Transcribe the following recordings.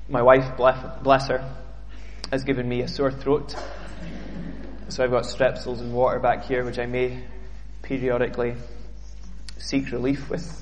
My wife, bless her, has given me a sore throat. So I've got strepsils and water back here, which I may periodically seek relief with.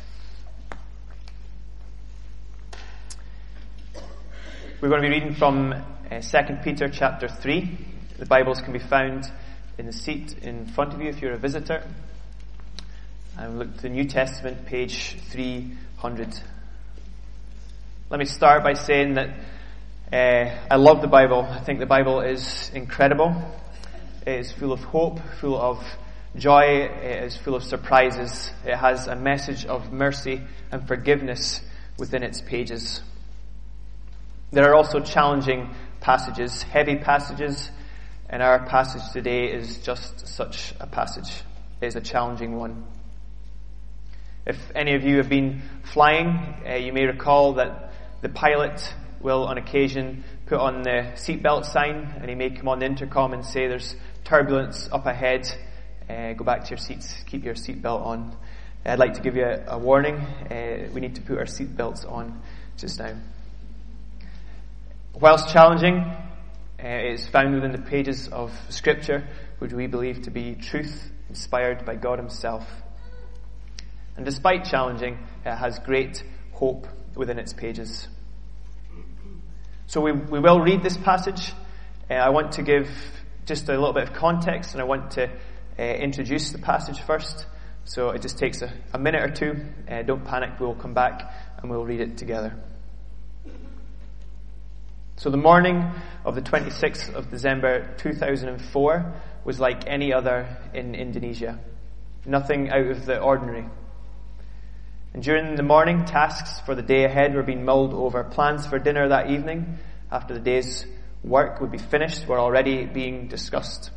We're going to be reading from 2 Peter chapter 3. The Bibles can be found in the seat in front of you if you're a visitor. And we look at the New Testament, page 300. Let me start by saying that I love the Bible. I think the Bible is incredible. It is full of hope, full of joy. It is full of surprises. It has a message of mercy and forgiveness within its pages. There are also challenging passages, heavy passages, and our passage today is just such a passage. It is a challenging one. If any of you have been flying, you may recall that the pilot will on occasion put on the seatbelt sign, and he may come on the intercom and say there's turbulence up ahead, go back to your seats, keep your seatbelt on. I'd like to give you a warning. We need to put our seatbelts on just now. Whilst challenging, it is found within the pages of Scripture, which we believe to be truth inspired by God Himself. And despite challenging, it has great hope within its pages. So we will read this passage. I want to give just a little bit of context, and I want to introduce the passage first. So it just takes a minute or two. Don't panic, we'll come back and we'll read it together. So the morning of the 26th of December 2004 was like any other in Indonesia. Nothing out of the ordinary. And during the morning, tasks for the day ahead were being mulled over. Plans for dinner that evening, after the day's work would be finished, were already being discussed.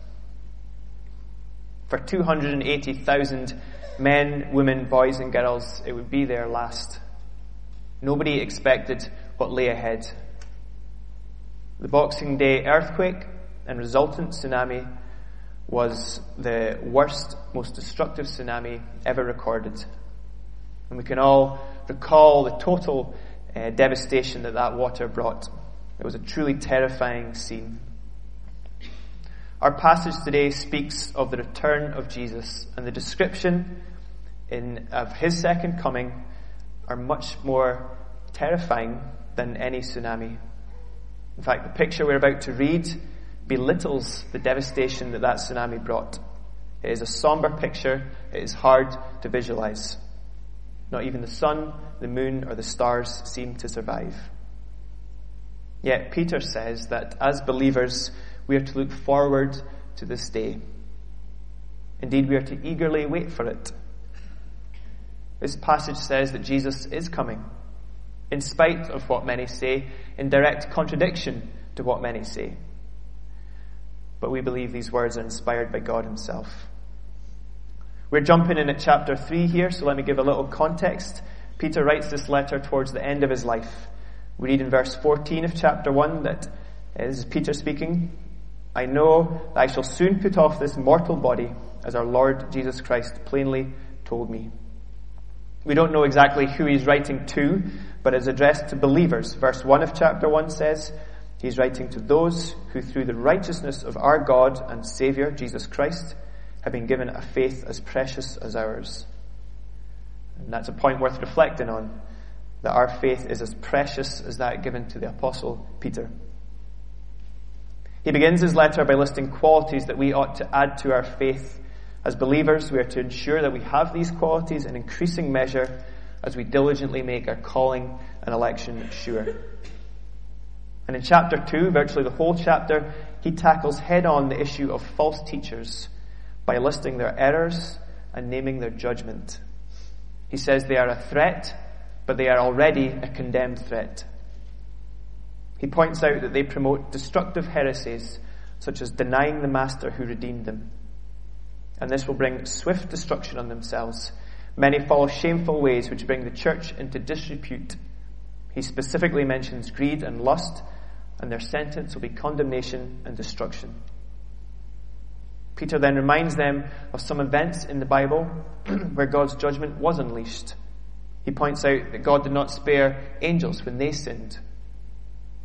For 280,000 men, women, boys and girls, it would be their last. Nobody expected what lay ahead. The Boxing Day earthquake and resultant tsunami was the worst, most destructive tsunami ever recorded. And we can all recall the total devastation that water brought. It was a truly terrifying scene. Our passage today speaks of the return of Jesus, and the description of His second coming are much more terrifying than any tsunami. In fact, the picture we're about to read belittles the devastation that tsunami brought. It is a somber picture. It is hard to visualize. Not even the sun, the moon, or the stars seem to survive. Yet Peter says that as believers, we are to look forward to this day. Indeed, we are to eagerly wait for it. This passage says that Jesus is coming, in spite of what many say, in direct contradiction to what many say. But we believe these words are inspired by God Himself. We're jumping in at chapter 3 here, so let me give a little context. Peter writes this letter towards the end of his life. We read in verse 14 of chapter 1 that, this is Peter speaking, I know that I shall soon put off this mortal body, as our Lord Jesus Christ plainly told me. We don't know exactly who he's writing to, but it's addressed to believers. Verse 1 of chapter 1 says, he's writing to those who through the righteousness of our God and Saviour, Jesus Christ, have been given a faith as precious as ours. And that's a point worth reflecting on, that our faith is as precious as that given to the Apostle Peter. He begins his letter by listing qualities that we ought to add to our faith. As believers, we are to ensure that we have these qualities in increasing measure as we diligently make our calling and election sure. And in chapter 2, virtually the whole chapter, he tackles head-on the issue of false teachers by listing their errors and naming their judgment. He says they are a threat, but they are already a condemned threat. He points out that they promote destructive heresies, such as denying the Master who redeemed them. And this will bring swift destruction on themselves. Many follow shameful ways which bring the church into disrepute. He specifically mentions greed and lust, and their sentence will be condemnation and destruction. Peter then reminds them of some events in the Bible where God's judgment was unleashed. He points out that God did not spare angels when they sinned.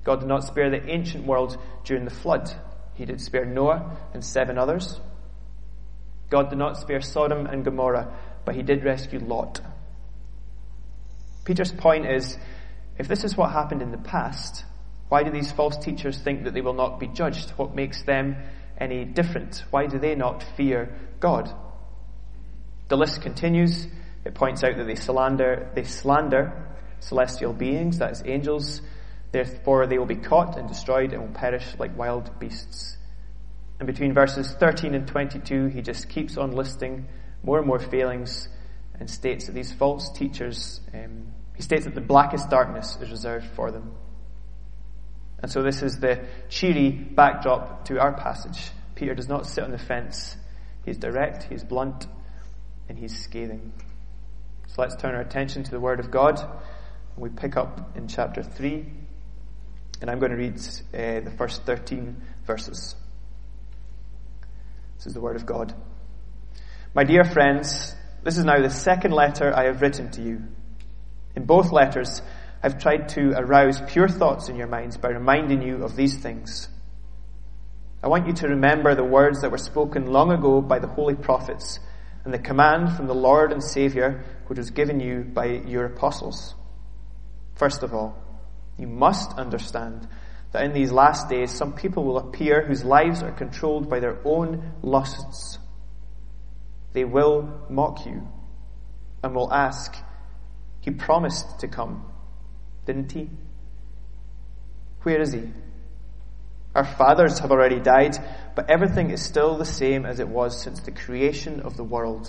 God did not spare the ancient world during the flood. He did spare Noah and 7 others. God did not spare Sodom and Gomorrah, but he did rescue Lot. Peter's point is, if this is what happened in the past, why do these false teachers think that they will not be judged? What makes them any different? Why do they not fear God? The list continues. It points out that they slander celestial beings, that is angels. Therefore they will be caught and destroyed and will perish like wild beasts. And between verses 13 and 22, he just keeps on listing more and more failings and states that these false teachers, he states that the blackest darkness is reserved for them. And so this is the cheery backdrop to our passage. Peter does not sit on the fence. He's direct, he's blunt, and he's scathing. So let's turn our attention to the Word of God. We pick up in chapter 3, and I'm going to read the first 13 verses. This is the Word of God. My dear friends, this is now the second letter I have written to you. In both letters, I've tried to arouse pure thoughts in your minds by reminding you of these things. I want you to remember the words that were spoken long ago by the holy prophets and the command from the Lord and Saviour which was given you by your apostles. First of all, you must understand that in these last days some people will appear whose lives are controlled by their own lusts. They will mock you and will ask, he promised to come, didn't he? Where is he? Our fathers have already died, but everything is still the same as it was since the creation of the world.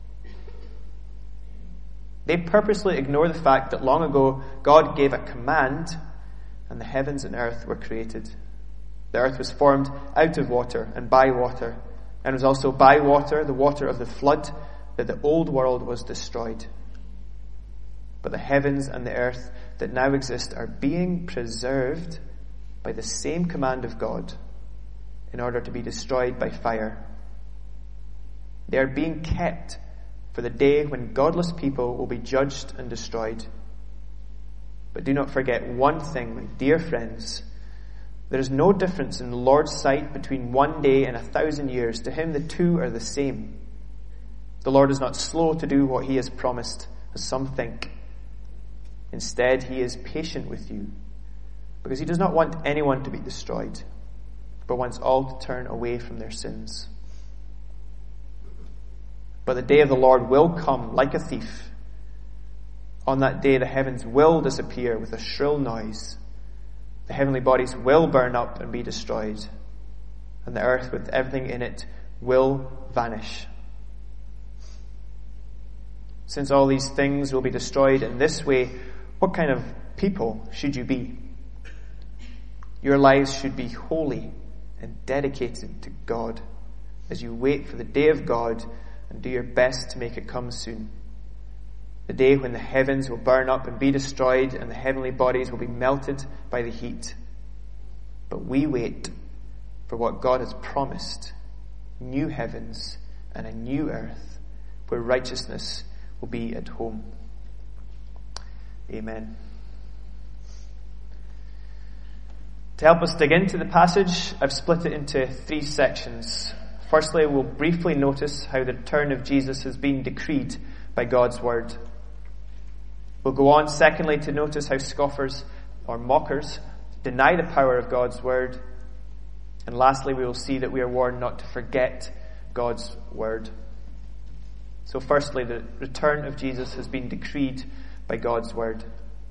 They purposely ignore the fact that long ago God gave a command and the heavens and earth were created. The earth was formed out of water and by water, and was also by water, the water of the flood, that the old world was destroyed. But the heavens and the earth that now exist are being preserved by the same command of God in order to be destroyed by fire. They are being kept for the day when godless people will be judged and destroyed. But do not forget one thing, my dear friends. There is no difference in the Lord's sight between 1 day and 1,000 years. To him the two are the same. The Lord is not slow to do what he has promised, as some think. Instead, he is patient with you, because he does not want anyone to be destroyed, but wants all to turn away from their sins. But the day of the Lord will come like a thief. On that day the heavens will disappear with a shrill noise. The heavenly bodies will burn up and be destroyed, and the earth with everything in it will vanish. Since all these things will be destroyed in this way, what kind of people should you be? Your lives should be holy and dedicated to God as you wait for the day of God and do your best to make it come soon. The day when the heavens will burn up and be destroyed and the heavenly bodies will be melted by the heat. But we wait for what God has promised, new heavens and a new earth where righteousness will be at home. Amen. To help us dig into the passage, I've split it into 3 sections. Firstly, we'll briefly notice how the return of Jesus has been decreed by God's word. We'll go on, secondly, to notice how scoffers or mockers deny the power of God's word. And lastly, we will see that we are warned not to forget God's word. So firstly, the return of Jesus has been decreed by God's word.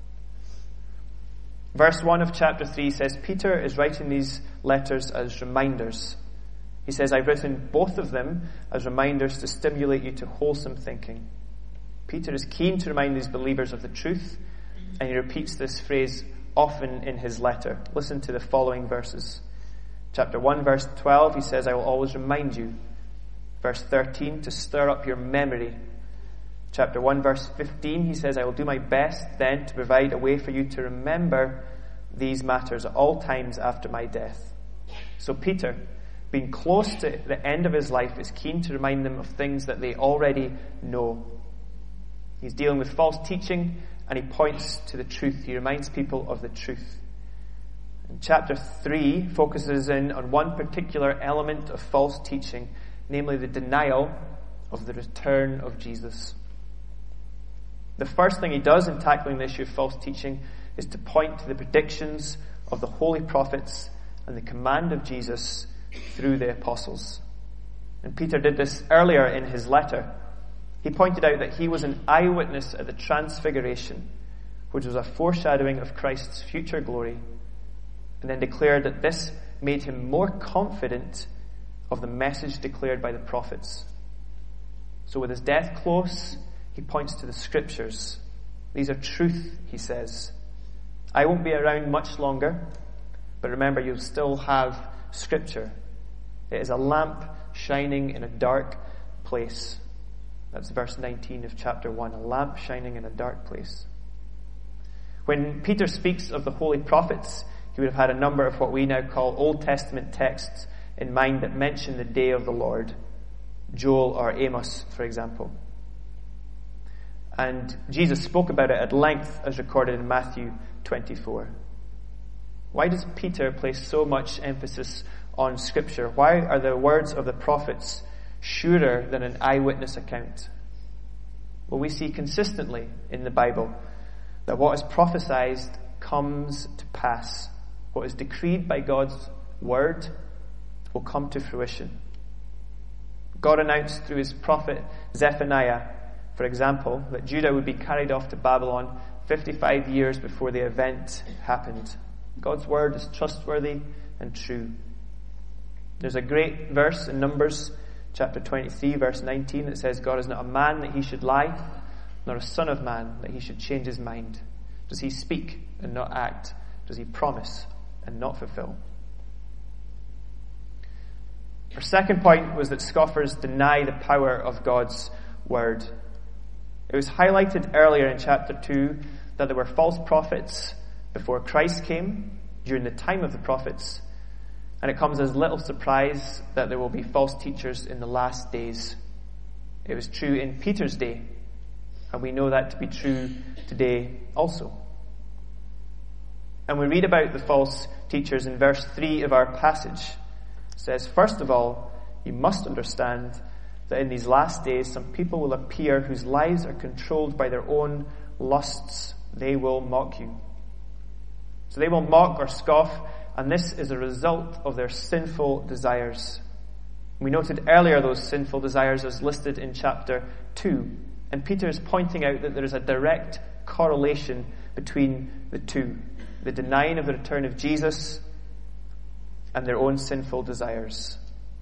Verse 1 of chapter 3 says, Peter is writing these letters as reminders. He says, I've written both of them as reminders to stimulate you to wholesome thinking. Peter is keen to remind these believers of the truth, and he repeats this phrase often in his letter. Listen to the following verses. Chapter 1, verse 12, he says, I will always remind you. Verse 13, to stir up your memory. Chapter 1, verse 15, he says, I will do my best then to provide a way for you to remember these matters at all times after my death. So Peter, being close to the end of his life, is keen to remind them of things that they already know. He's dealing with false teaching, and he points to the truth. He reminds people of the truth. Chapter 3 focuses in on one particular element of false teaching, namely the denial of the return of Jesus. The first thing he does in tackling the issue of false teaching is to point to the predictions of the holy prophets and the command of Jesus through the apostles. And Peter did this earlier in his letter. He pointed out that he was an eyewitness at the Transfiguration, which was a foreshadowing of Christ's future glory, and then declared that this made him more confident of the message declared by the prophets. So with his death close, he points to the scriptures. These are truth, he says. I won't be around much longer, but remember, you'll still have scripture. It is a lamp shining in a dark place. That's verse 19 of chapter 1, a lamp shining in a dark place. When Peter speaks of the holy prophets, he would have had a number of what we now call Old Testament texts in mind that mention the day of the Lord. Joel or Amos, for example. And Jesus spoke about it at length as recorded in Matthew 24. Why does Peter place so much emphasis on Scripture? Why are the words of the prophets surer than an eyewitness account? Well, we see consistently in the Bible that what is prophesied comes to pass. What is decreed by God's word will come to fruition. God announced through his prophet Zephaniah, for example, that Judah would be carried off to Babylon 55 years before the event happened. God's word is trustworthy and true. There's a great verse in Numbers chapter 23, verse 19, that says, God is not a man that he should lie, nor a son of man that he should change his mind. Does he speak and not act? Does he promise and not fulfill? Our second point was that scoffers deny the power of God's word. It was highlighted earlier in chapter 2 that there were false prophets before Christ came, during the time of the prophets, and it comes as little surprise that there will be false teachers in the last days. It was true in Peter's day, and we know that to be true today also. And we read about the false teachers in verse 3 of our passage. It says, first of all, you must understand that in these last days some people will appear whose lives are controlled by their own lusts. They will mock you. So they will mock or scoff, and this is a result of their sinful desires. We noted earlier those sinful desires as listed in chapter 2, and Peter is pointing out that there is a direct correlation between the two, the denying of the return of Jesus and their own sinful desires.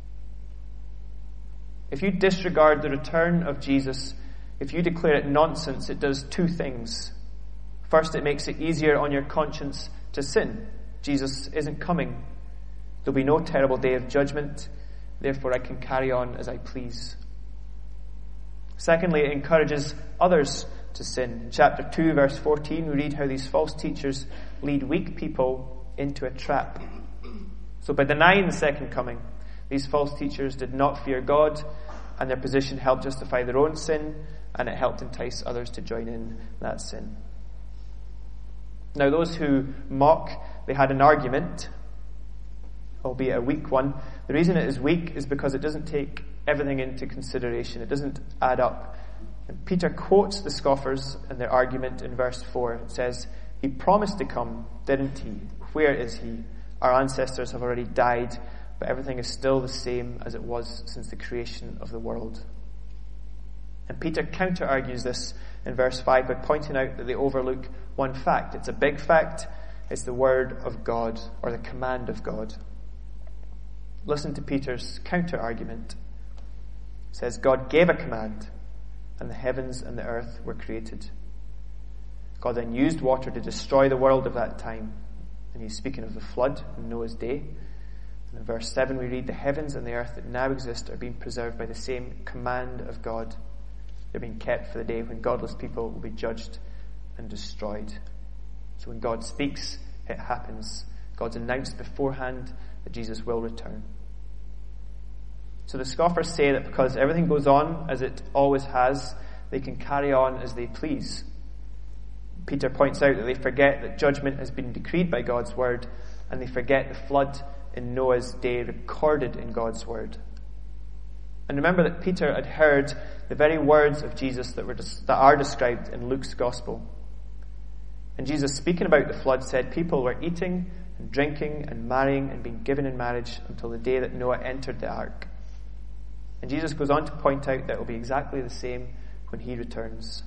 If you disregard the return of Jesus, if you declare it nonsense, it does two things. First, it makes it easier on your conscience to sin. Jesus isn't coming. There'll be no terrible day of judgment. Therefore, I can carry on as I please. Secondly, it encourages others to sin. In chapter 2, verse 14, we read how these false teachers lead weak people into a trap. So by denying the second coming, these false teachers did not fear God, and their position helped justify their own sin, and it helped entice others to join in that sin. Now, those who mock, they had an argument, albeit a weak one. The reason it is weak is because it doesn't take everything into consideration. It doesn't add up. And Peter quotes the scoffers in their argument in verse 4. It says, he promised to come, didn't he? Where is he? Our ancestors have already died, but everything is still the same as it was since the creation of the world. And Peter counter-argues this in verse 5 by pointing out that they overlook one fact. It's a big fact. It's the word of God, or the command of God. Listen to Peter's counter-argument. It says, God gave a command, and the heavens and the earth were created. God then used water to destroy the world of that time. And he's speaking of the flood in Noah's day. And in verse 7 we read, the heavens and the earth that now exist are being preserved by the same command of God. They're being kept for the day when godless people will be judged and destroyed. So when God speaks, it happens. God's announced beforehand that Jesus will return. So the scoffers say that because everything goes on as it always has, they can carry on as they please. Peter points out that they forget that judgment has been decreed by God's word, and they forget the flood in Noah's day recorded in God's word. And remember that Peter had heard the very words of Jesus that are described in Luke's gospel. And Jesus, speaking about the flood, said people were eating and drinking and marrying and being given in marriage until the day that Noah entered the ark. And Jesus goes on to point out that it will be exactly the same when he returns.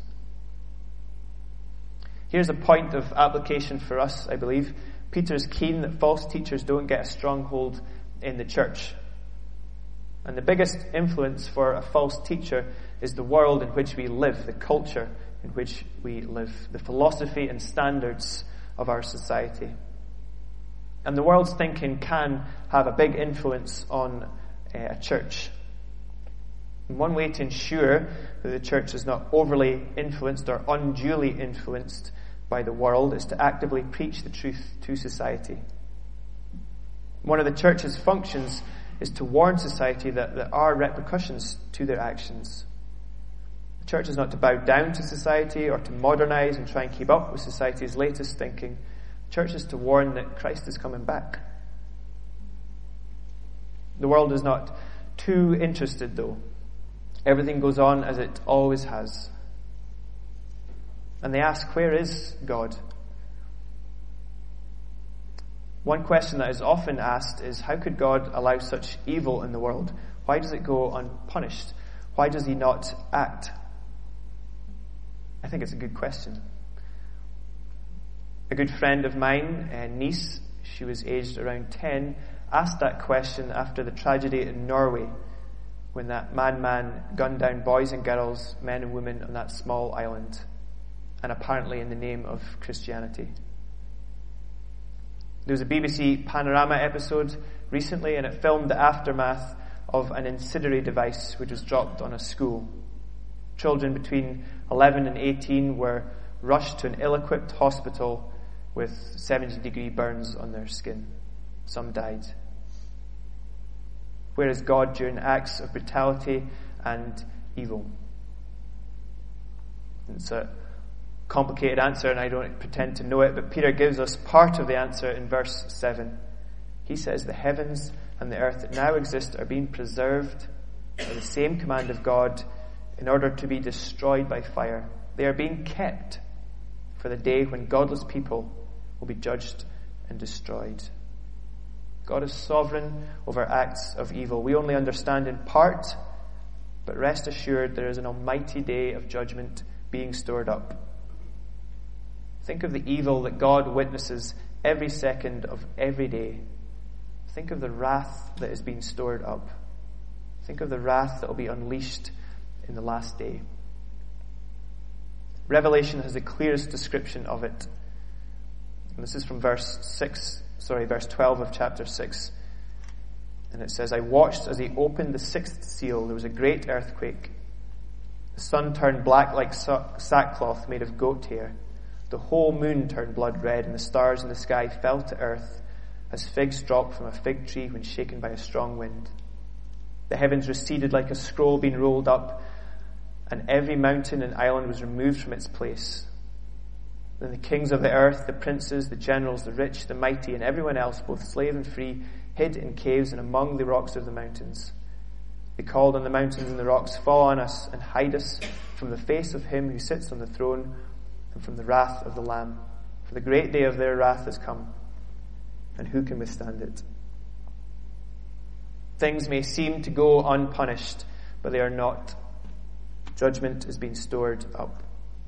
Here's a point of application for us, I believe. Peter is keen that false teachers don't get a stronghold in the church. And the biggest influence for a false teacher is the world in which we live, the culture in which we live, the philosophy and standards of our society. And the world's thinking can have a big influence on a church. And one way to ensure that the church is not overly influenced or unduly influenced by the world is to actively preach the truth to society. One of the church's functions is to warn society that there are repercussions to their actions. The church is not to bow down to society or to modernize and try and keep up with society's latest thinking. The church is to warn that Christ is coming back. The world is not too interested, though. Everything goes on as it always has. And they ask, where is God? One question that is often asked is, how could God allow such evil in the world? Why does it go unpunished? Why does he not act? I think it's a good question. A good friend of mine, a niece, she was aged around 10, asked that question after the tragedy in Norway, when that madman gunned down boys and girls, men and women on that small island, and apparently in the name of Christianity. There was a BBC Panorama episode recently, and it filmed the aftermath of an incendiary device which was dropped on a school. Children between 11 and 18 were rushed to an ill-equipped hospital with 70-degree burns on their skin. Some died. Where is God during acts of brutality and evil? It's a complicated answer, and I don't pretend to know it, but Peter gives us part of the answer in verse 7. He says, the heavens and the earth that now exist are being preserved by the same command of God in order to be destroyed by fire. They are being kept for the day when godless people will be judged and destroyed. God is sovereign over acts of evil. We only understand in part, but rest assured there is an almighty day of judgment being stored up. Think of the evil that God witnesses every second of every day. Think of the wrath that is being stored up. Think of the wrath that will be unleashed in the last day. Revelation has the clearest description of it. And this is from verse 12 of chapter 6. And it says, I watched as he opened the sixth seal. There was a great earthquake. The sun turned black like sackcloth made of goat hair. The whole moon turned blood red, and the stars in the sky fell to earth as figs drop from a fig tree when shaken by a strong wind. The heavens receded like a scroll being rolled up, and every mountain and island was removed from its place. Then the kings of the earth, the princes, the generals, the rich, the mighty, and everyone else, both slave and free, hid in caves and among the rocks of the mountains. They called on the mountains and the rocks, fall on us and hide us from the face of him who sits on the throne and from the wrath of the Lamb. For the great day of their wrath has come, and who can withstand it? Things may seem to go unpunished, but they are not. Judgment is being stored up.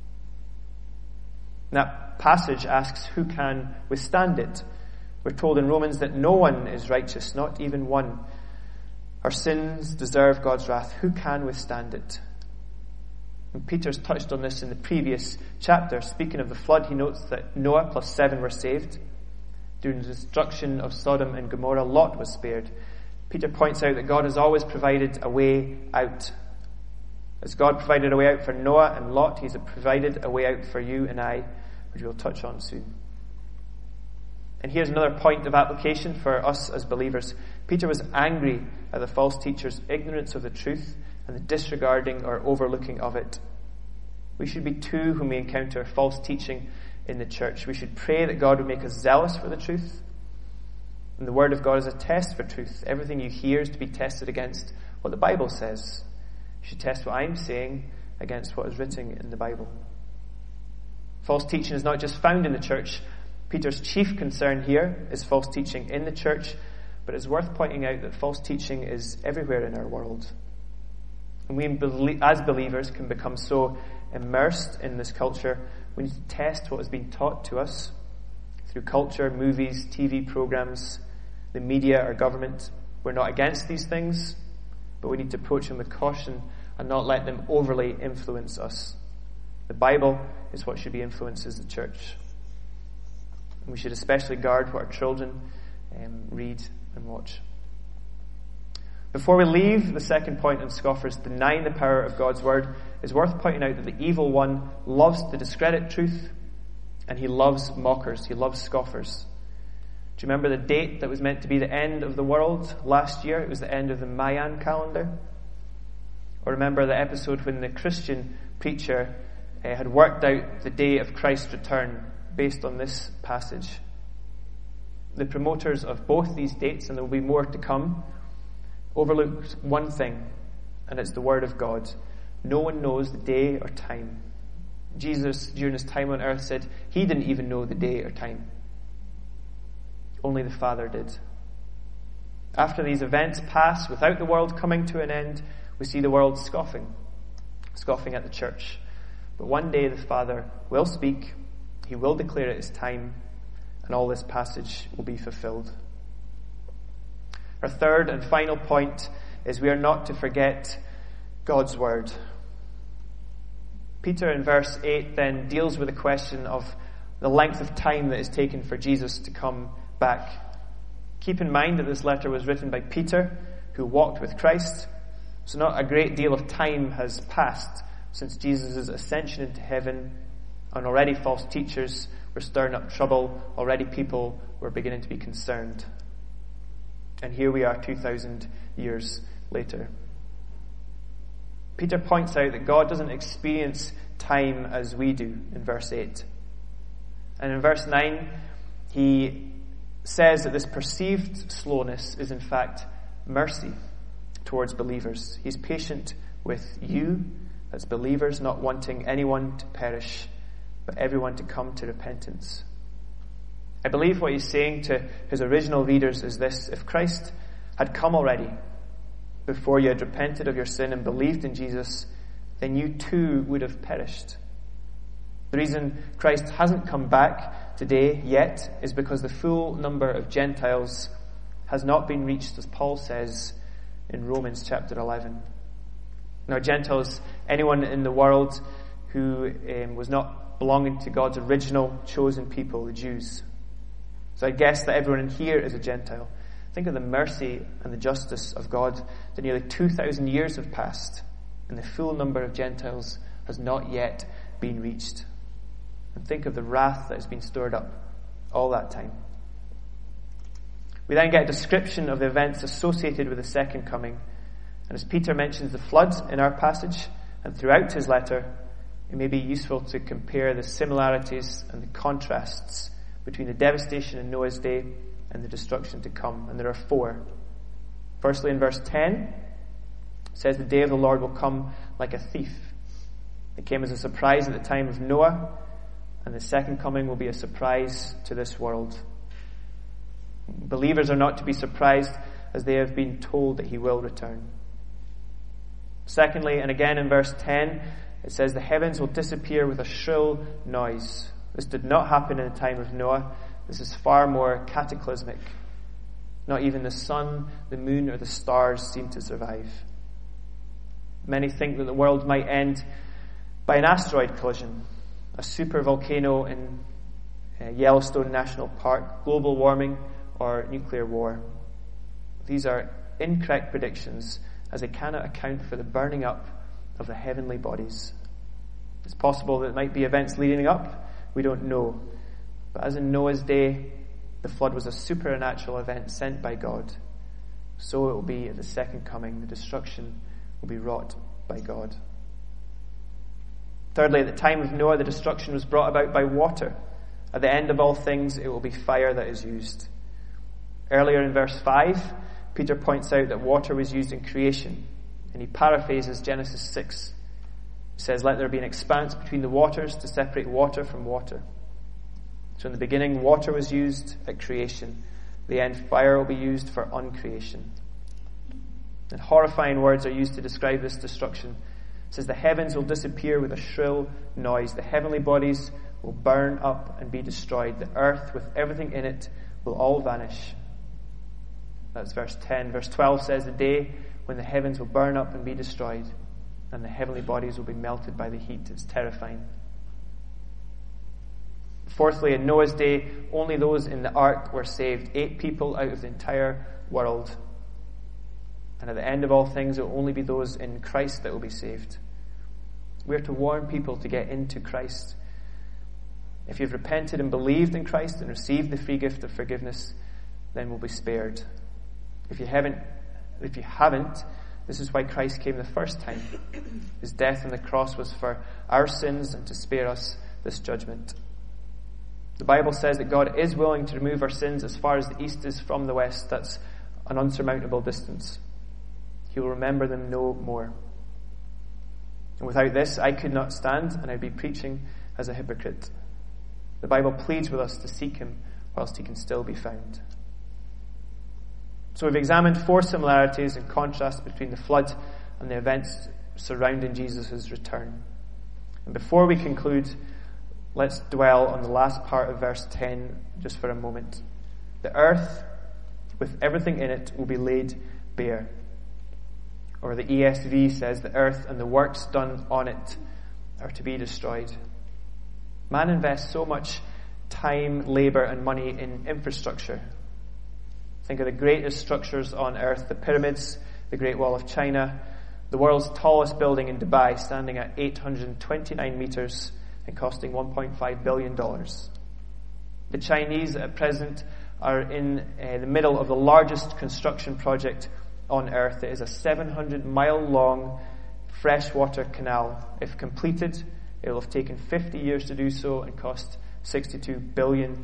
And that passage asks, who can withstand it? We're told in Romans that no one is righteous, not even one. Our sins deserve God's wrath. Who can withstand it? And Peter's touched on this in the previous chapter. Speaking of the flood, he notes that Noah plus 7 were saved. During the destruction of Sodom and Gomorrah, Lot was spared. Peter points out that God has always provided a way out. As God provided a way out for Noah and Lot, he's provided a way out for you and I, which we'll touch on soon. And here's another point of application for us as believers. Peter was angry at the false teacher's ignorance of the truth and the disregarding or overlooking of it. We should be too when we encounter false teaching in the church. We should pray that God would make us zealous for the truth, And the Word of God is a test for truth. Everything you hear is to be tested against what the Bible says. You should test what I'm saying against what is written in the Bible. False teaching is not just found in the church. Peter's chief concern here is false teaching in the church, but it's worth pointing out that false teaching is everywhere in our world. And we, as believers, can become so immersed in this culture, we need to test what has been taught to us through culture, movies, TV programs, the media, or government. We're not against these things, but we need to approach them with caution and not let them overly influence us. The Bible is what should be influences the church. And we should especially guard what our children read and watch. Before we leave the second point on scoffers denying the power of God's word, it's worth pointing out that the evil one loves to discredit truth, and he loves mockers. He loves scoffers. Do you remember the date that was meant to be the end of the world last year? It was the end of the Mayan calendar. Or remember the episode when the Christian preacher had worked out the day of Christ's return based on this passage. The promoters of both these dates, and there will be more to come, overlooked one thing, and it's the Word of God. No one knows the day or time. Jesus, during his time on earth, said he didn't even know the day or time. Only the Father did. After these events pass, without the world coming to an end, we see the world scoffing at the church. But one day the Father will speak, he will declare it is time, and all this passage will be fulfilled. Our third and final point is we are not to forget God's word. Peter in verse 8 then deals with the question of the length of time that is taken for Jesus to come back. Keep in mind that this letter was written by Peter, who walked with Christ, so not a great deal of time has passed since Jesus' ascension into heaven, and already false teachers were stirring up trouble. Already people were beginning to be concerned. And here we are 2,000 years later. Peter points out that God doesn't experience time as we do in verse 8. And in verse 9, he says that this perceived slowness is in fact mercy towards believers. He's patient with you, as believers, not wanting anyone to perish, but everyone to come to repentance. I believe what he's saying to his original readers is this: if Christ had come already, before you had repented of your sin and believed in Jesus, then you too would have perished. The reason Christ hasn't come back today yet is because the full number of Gentiles has not been reached, as Paul says in Romans chapter 11. Now, Gentiles, anyone in the world who was not belonging to God's original chosen people, the Jews. So I guess that everyone in here is a Gentile. Think of the mercy and the justice of God, that nearly 2,000 years have passed and the full number of Gentiles has not yet been reached. And think of the wrath that has been stored up all that time. We then get a description of the events associated with the second coming. And as Peter mentions the flood in our passage and throughout his letter, it may be useful to compare the similarities and the contrasts between the devastation in Noah's day and the destruction to come. And there are four. Firstly, in verse 10, it says the day of the Lord will come like a thief. It came as a surprise at the time of Noah, and the second coming will be a surprise to this world. Believers are not to be surprised as they have been told that he will return. Secondly, and again in verse 10, it says the heavens will disappear with a shrill noise. This did not happen in the time of Noah. This is far more cataclysmic. Not even the sun, the moon, or the stars seem to survive. Many think that the world might end by an asteroid collision, a super volcano in Yellowstone National Park, global warming, or nuclear war. These are incorrect predictions, as they cannot account for the burning up of the heavenly bodies. It's possible that it might be events leading up. We don't know. But as in Noah's day, the flood was a supernatural event sent by God. So it will be at the second coming. The destruction will be wrought by God. Thirdly, at the time of Noah, the destruction was brought about by water. At the end of all things, it will be fire that is used. Earlier in verse 5, Peter points out that water was used in creation, and he paraphrases Genesis 6. He says, "Let there be an expanse between the waters to separate water from water." So in the beginning, water was used at creation. The end, fire will be used for uncreation. And horrifying words are used to describe this destruction. It says, "The heavens will disappear with a shrill noise. The heavenly bodies will burn up and be destroyed. The earth with everything in it will all vanish." That's verse 10. Verse 12 says, "The day when the heavens will burn up and be destroyed, and the heavenly bodies will be melted by the heat." It's terrifying. Fourthly, in Noah's day, only those in the ark were saved. 8 people out of the entire world. And at the end of all things, it will only be those in Christ that will be saved. We are to warn people to get into Christ. If you've repented and believed in Christ and received the free gift of forgiveness, then we'll be spared. If you haven't, this is why Christ came the first time. His death on the cross was for our sins and to spare us this judgment. The Bible says that God is willing to remove our sins as far as the east is from the west. That's an unsurmountable distance. He will remember them no more. And without this, I could not stand, and I'd be preaching as a hypocrite. The Bible pleads with us to seek him whilst he can still be found. So we've examined 4 similarities and contrasts between the flood and the events surrounding Jesus' return. And before we conclude, let's dwell on the last part of verse 10 just for a moment. The earth, with everything in it, will be laid bare. Or the ESV says, the earth and the works done on it are to be destroyed. Man invests so much time, labour and money in infrastructure. Think of the greatest structures on earth, the pyramids, the Great Wall of China, the world's tallest building in Dubai, standing at 829 metres and costing $1.5 billion. The Chinese at present are in the middle of the largest construction project on earth. It is a 700-mile-long freshwater canal. If completed, it will have taken 50 years to do so and cost $62 billion.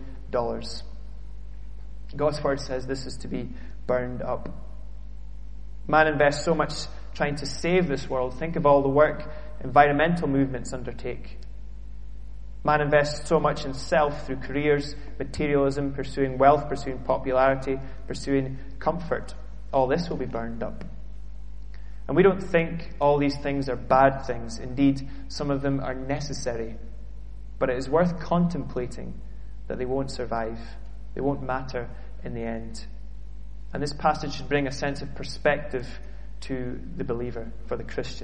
God's word says this is to be burned up. Man invests so much trying to save this world. Think of all the work environmental movements undertake. Man invests so much in self through careers, materialism, pursuing wealth, pursuing popularity, pursuing comfort. All this will be burned up. And we don't think all these things are bad things. Indeed, some of them are necessary. But it is worth contemplating that they won't survive. They won't matter in the end. And this passage should bring a sense of perspective to the believer, for the Christian.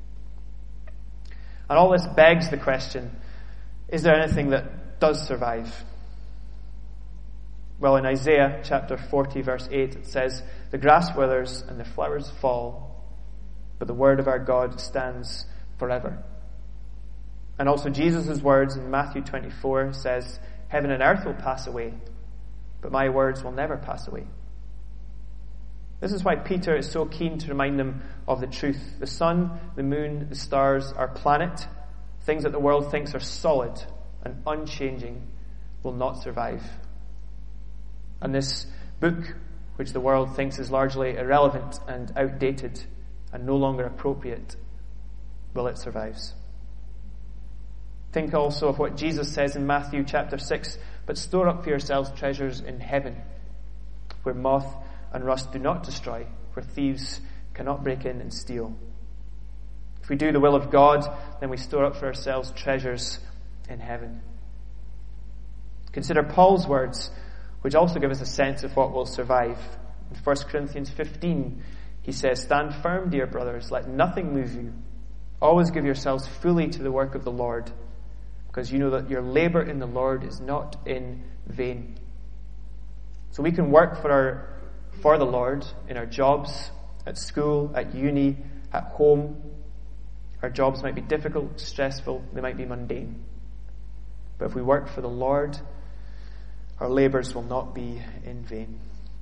And all this begs the question, is there anything that does survive? Well, in Isaiah chapter 40 verse 8 it says, "The grass withers and the flowers fall, but the word of our God stands forever." And also Jesus' words in Matthew 24 says, "Heaven and earth will pass away, but my words will never pass away." This is why Peter is so keen to remind them of the truth. The sun, the moon, the stars, our planet, things that the world thinks are solid and unchanging, will not survive. And this book, which the world thinks is largely irrelevant and outdated and no longer appropriate, well, it survives. Think also of what Jesus says in Matthew chapter 6, "But store up for yourselves treasures in heaven, where moth and rust do not destroy, where thieves cannot break in and steal." If we do the will of God, then we store up for ourselves treasures in heaven. Consider Paul's words, which also give us a sense of what will survive. In 1 Corinthians 15, he says, "Stand firm, dear brothers, let nothing move you. Always give yourselves fully to the work of the Lord, because you know that your labor in the Lord is not in vain." So we can work for the Lord in our jobs, at school, at uni, at home. Our jobs might be difficult, stressful, they might be mundane. But if we work for the Lord, our labors will not be in vain.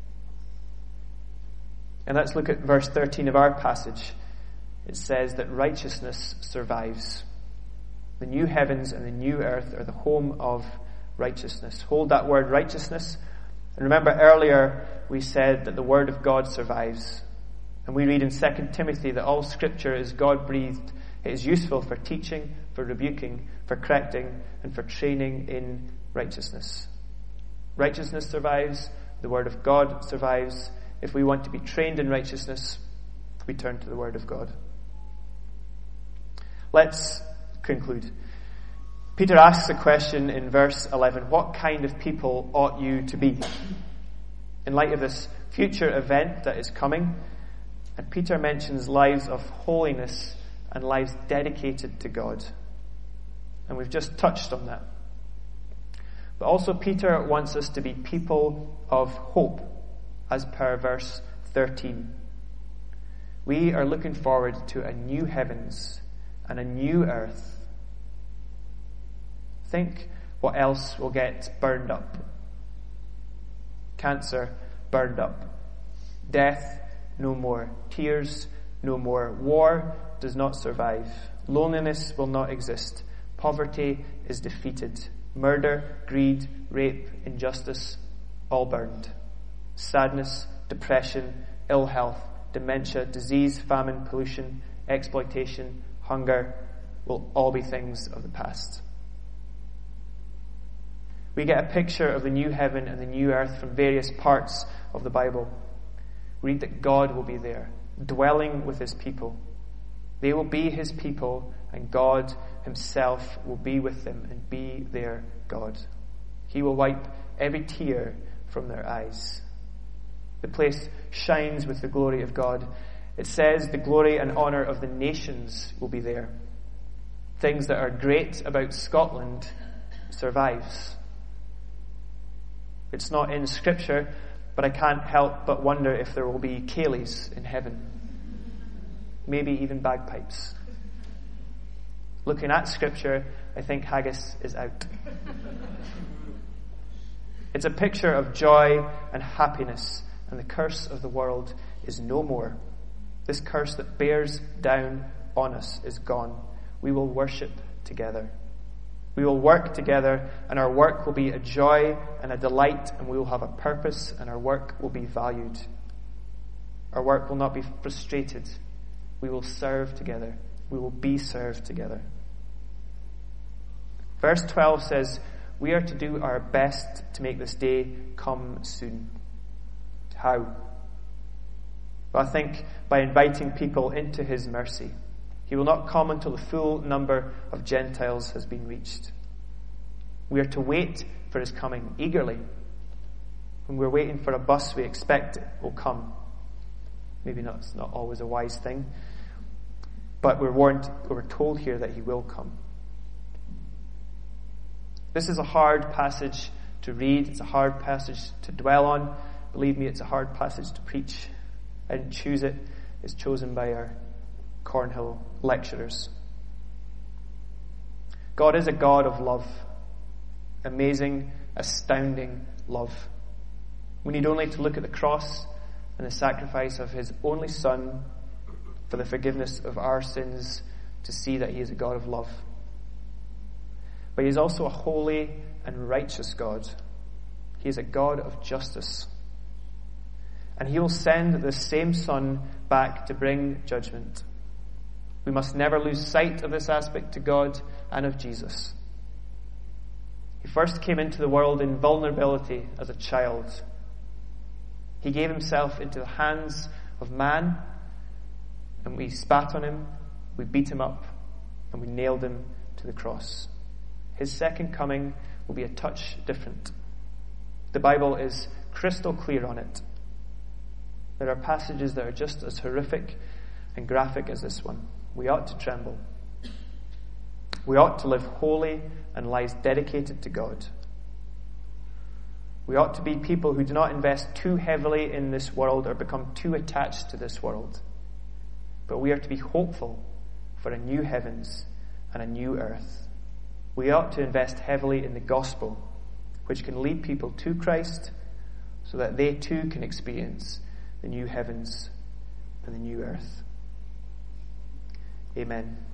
And let's look at verse 13 of our passage. It says that righteousness survives. The new heavens and the new earth are the home of righteousness. Hold that word righteousness. And remember earlier we said that the Word of God survives. And we read in 2 Timothy that all Scripture is God-breathed. It is useful for teaching, for rebuking, for correcting, and for training in righteousness. Righteousness survives. The Word of God survives. If we want to be trained in righteousness, we turn to the Word of God. Let's conclude. Peter asks a question in verse 11. What kind of people ought you to be? In light of this future event that is coming, and Peter mentions lives of holiness and lives dedicated to God. And we've just touched on that. But also Peter wants us to be people of hope, as per verse 13. We are looking forward to a new heavens and a new earth. Think what else will get burned up. Cancer burned up. Death, no more. Tears, no more. War does not survive. Loneliness will not exist. Poverty is defeated. Murder, greed, rape, injustice, all burned. Sadness, depression, ill health, dementia, disease, famine, pollution, exploitation, hunger will all be things of the past. We get a picture of the new heaven and the new earth from various parts of the Bible. We read that God will be there, dwelling with his people. They will be his people, and God himself will be with them and be their God. He will wipe every tear from their eyes. The place shines with the glory of God. It says the glory and honour of the nations will be there. Things that are great about Scotland survives. It's not in Scripture, but I can't help but wonder if there will be ceilidhs in heaven. Maybe even bagpipes. Looking at Scripture, I think haggis is out. It's a picture of joy and happiness, and the curse of the world is no more. This curse that bears down on us is gone. We will worship together. We will work together, and our work will be a joy and a delight, and we will have a purpose, and our work will be valued. Our work will not be frustrated. We will serve together. We will be served together. Verse 12 says, we are to do our best to make this day come soon. How? Well, I think by inviting people into his mercy. He will not come until the full number of Gentiles has been reached. We are to wait for his coming eagerly. When we're waiting for a bus, we expect it will come. Maybe not, it's not always a wise thing, but we're told here that he will come. This is a hard passage to read. It's a hard passage to dwell on. Believe me, it's a hard passage to preach. I didn't choose it. It's chosen by our Cornhill lecturers. God is a God of love. Amazing, astounding love. We need only to look at the cross and the sacrifice of his only Son for the forgiveness of our sins to see that he is a God of love. But he is also a holy and righteous God. He is a God of justice. And he will send the same Son back to bring judgment. We must never lose sight of this aspect to God and of Jesus. He first came into the world in vulnerability as a child. He gave himself into the hands of man, and we spat on him, we beat him up, and we nailed him to the cross. His second coming will be a touch different. The Bible is crystal clear on it. There are passages that are just as horrific and graphic as this one. We ought to tremble. We ought to live holy and lives dedicated to God. We ought to be people who do not invest too heavily in this world or become too attached to this world. But we are to be hopeful for a new heavens and a new earth. We ought to invest heavily in the gospel, which can lead people to Christ so that they too can experience the new heavens and the new earth. Amen.